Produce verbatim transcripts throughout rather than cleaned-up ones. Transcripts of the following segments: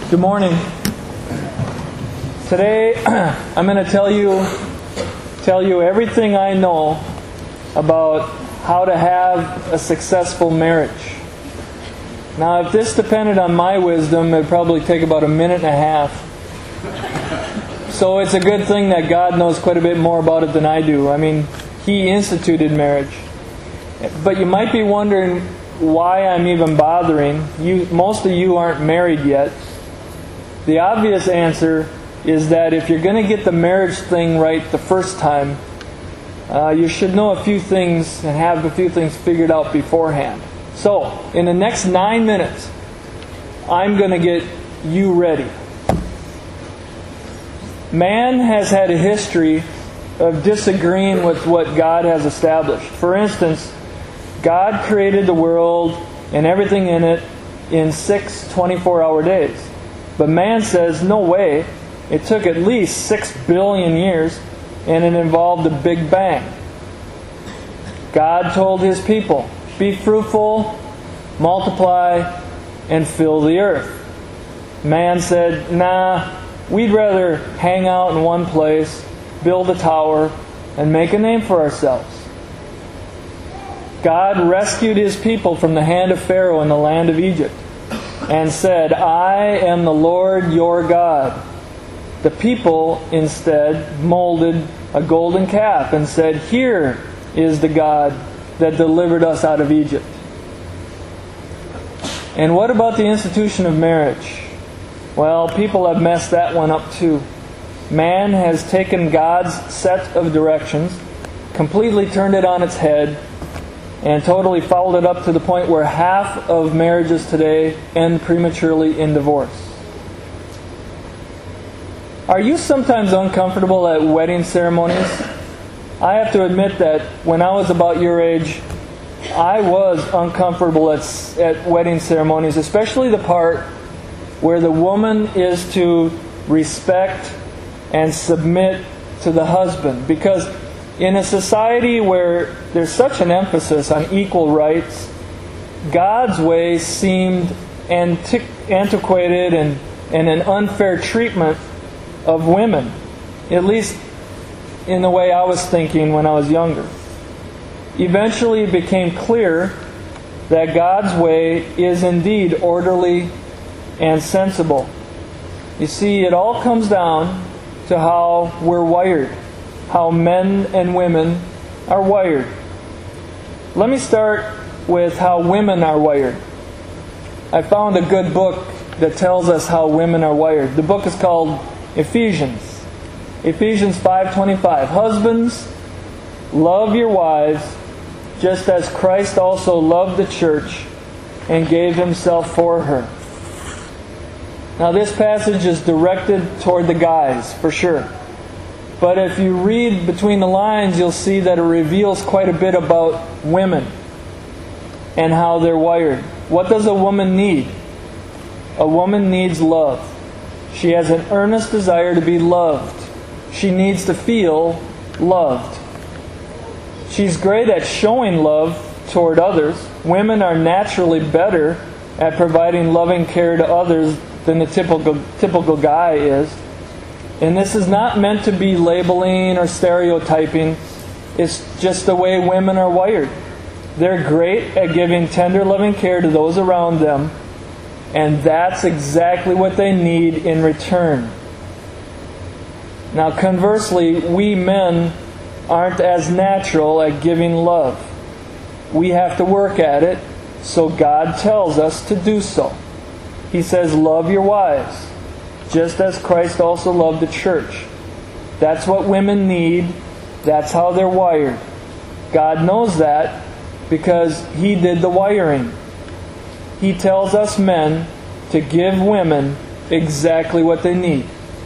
Good morning. Today I'm going to tell you tell you everything I know about how to have a successful marriage. Now, if this depended on my wisdom, it'd probably take about a minute and a half. So it's a good thing that God knows quite a bit more about it than I do. I mean, He instituted marriage. But you might be wondering why I'm even bothering. You, most of you aren't married yet. The obvious answer is that if you're going to get the marriage thing right the first time, uh, you should know a few things and have a few things figured out beforehand. So, in the next nine minutes, I'm going to get you ready. Man has had a history of disagreeing with what God has established. For instance, God created the world and everything in it in six twenty-four hour days. But man says, no way. It took at least six billion years, and it involved a big bang. God told His people, be fruitful, multiply, and fill the earth. Man said, nah, we'd rather hang out in one place, build a tower, and make a name for ourselves. God rescued His people from the hand of Pharaoh in the land of Egypt and said, I am the Lord your God. The people instead molded a golden calf and said, here is the God that delivered us out of Egypt. And what about the institution of marriage? Well, people have messed that one up too. Man has taken God's set of directions, completely turned it on its head, and totally fouled it up to the point where half of marriages today end prematurely in divorce. Are you sometimes uncomfortable at wedding ceremonies? I have to admit that when I was about your age, I was uncomfortable at, at wedding ceremonies, especially the part where the woman is to respect and submit to the husband. Because in a society where there's such an emphasis on equal rights, God's way seemed antiqu- antiquated and, and an unfair treatment of women, at least in the way I was thinking when I was younger. Eventually it became clear that God's way is indeed orderly and sensible. You see, it all comes down to how we're wired, how men and women are wired. Let me start with how women are wired. I found a good book that tells us how women are wired. The book is called Ephesians. Ephesians five twenty-five. Husbands, love your wives, just as Christ also loved the church and gave Himself for her. Now this passage is directed toward the guys, for sure. But if you read between the lines, you'll see that it reveals quite a bit about women and how they're wired. What does a woman need? A woman needs love. She has an earnest desire to be loved. She needs to feel loved. She's great at showing love toward others. Women are naturally better at providing loving care to others than the typical typical guy is. And this is not meant to be labeling or stereotyping. It's just the way women are wired. They're great at giving tender, loving care to those around them. And that's exactly what they need in return. Now, conversely, we men aren't as natural at giving love. We have to work at it, so God tells us to do so. He says, love your wives, just as Christ also loved the church. That's what women need. That's how they're wired. God knows that because He did the wiring. He tells us men to give women exactly what they need.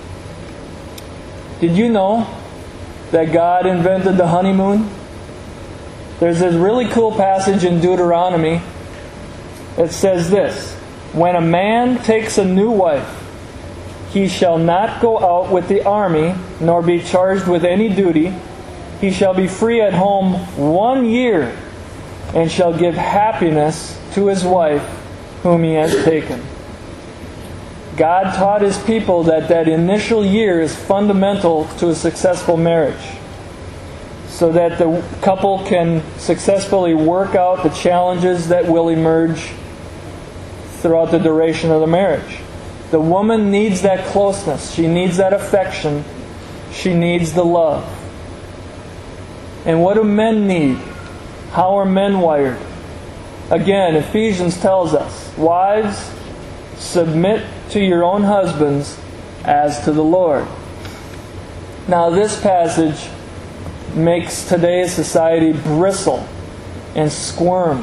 Did you know that God invented the honeymoon? There's this really cool passage in Deuteronomy that says this: when a man takes a new wife, he shall not go out with the army, nor be charged with any duty. He shall be free at home one year, and shall give happiness to his wife whom he has taken. God taught His people that that initial year is fundamental to a successful marriage, so that the couple can successfully work out the challenges that will emerge throughout the duration of the marriage. The woman needs that closeness. She needs that affection. She needs the love. And what do men need? How are men wired? Again, Ephesians tells us, wives, submit to your own husbands as to the Lord. Now this passage makes today's society bristle and squirm.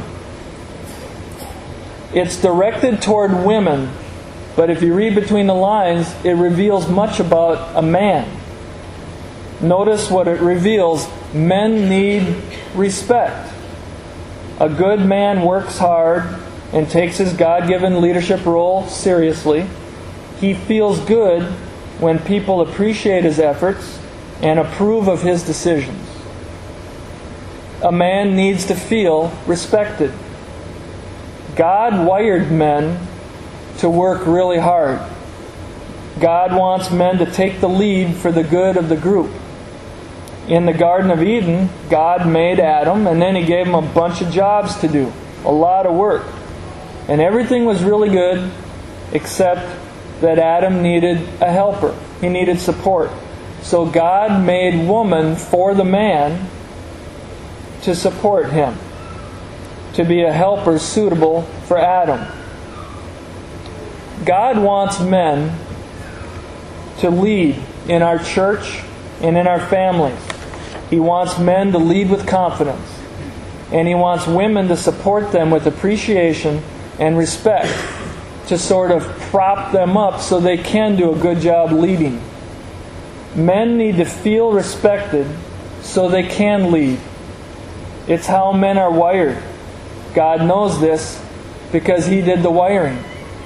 It's directed toward women, but if you read between the lines, it reveals much about a man. Notice what it reveals. Men need respect. A good man works hard and takes his God-given leadership role seriously. He feels good when people appreciate his efforts and approve of his decisions. A man needs to feel respected. God wired men to work really hard. God wants men to take the lead for the good of the group. In the Garden of Eden, God made Adam, and then He gave him a bunch of jobs to do. A lot of work. And everything was really good, except that Adam needed a helper. He needed support. So God made woman for the man to support him, to be a helper suitable for Adam. God wants men to lead in our church and in our families. He wants men to lead with confidence. And He wants women to support them with appreciation and respect, to sort of prop them up so they can do a good job leading. Men need to feel respected so they can lead. It's how men are wired. God knows this because He did the wiring.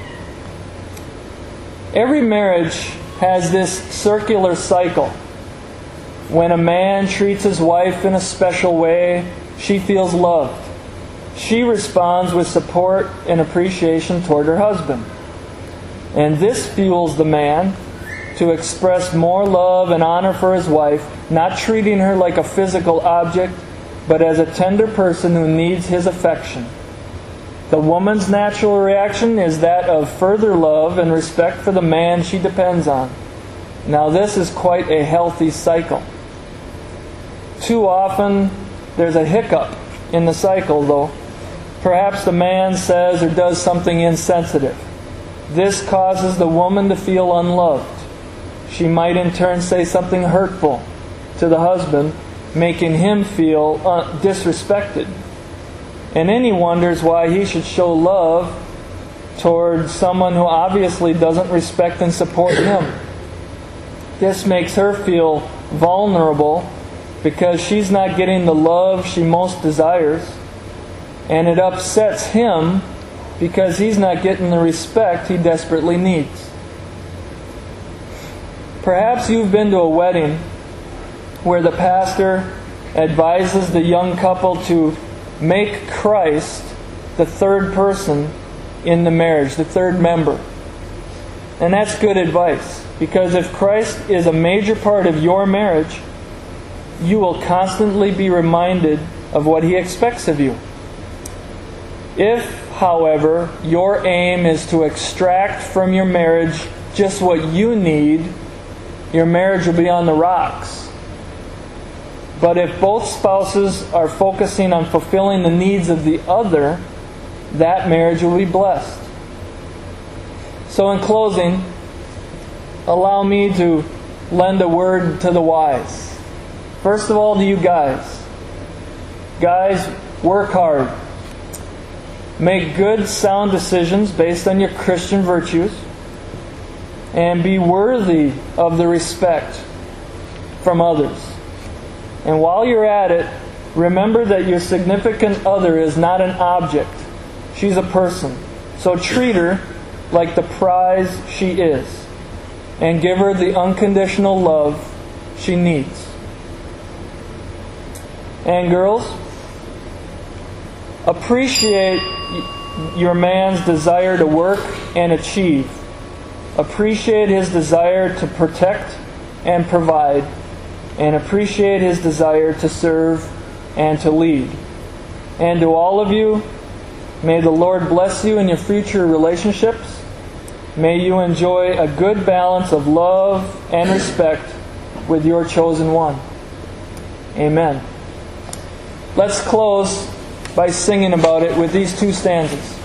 Every marriage has this circular cycle. When a man treats his wife in a special way, she feels loved. She responds with support and appreciation toward her husband. And this fuels the man to express more love and honor for his wife, not treating her like a physical object, but as a tender person who needs his affection. The woman's natural reaction is that of further love and respect for the man she depends on. Now this is quite a healthy cycle. Too often there's a hiccup in the cycle, though. Perhaps the man says or does something insensitive. This causes the woman to feel unloved. She might in turn say something hurtful to the husband, making him feel uh, disrespected. And then he wonders why he should show love toward someone who obviously doesn't respect and support him. This makes her feel vulnerable because she's not getting the love she most desires. And it upsets him because he's not getting the respect he desperately needs. Perhaps you've been to a wedding where the pastor advises the young couple to make Christ the third person in the marriage, the third member. And that's good advice, because if Christ is a major part of your marriage, you will constantly be reminded of what He expects of you. If, however, your aim is to extract from your marriage just what you need, your marriage will be on the rocks. But if both spouses are focusing on fulfilling the needs of the other, that marriage will be blessed. So in closing, allow me to lend a word to the wise. First of all, to you guys. Guys, work hard. Make good, sound decisions based on your Christian virtues. And be worthy of the respect from others. And while you're at it, remember that your significant other is not an object. She's a person. So treat her like the prize she is. And give her the unconditional love she needs. And girls, appreciate your man's desire to work and achieve. appreciate his desire to protect and provide, and appreciate his desire to serve and to lead. And to all of you, may the Lord bless you in your future relationships. May you enjoy a good balance of love and respect with your chosen one. Amen. Let's close by singing about it with these two stanzas.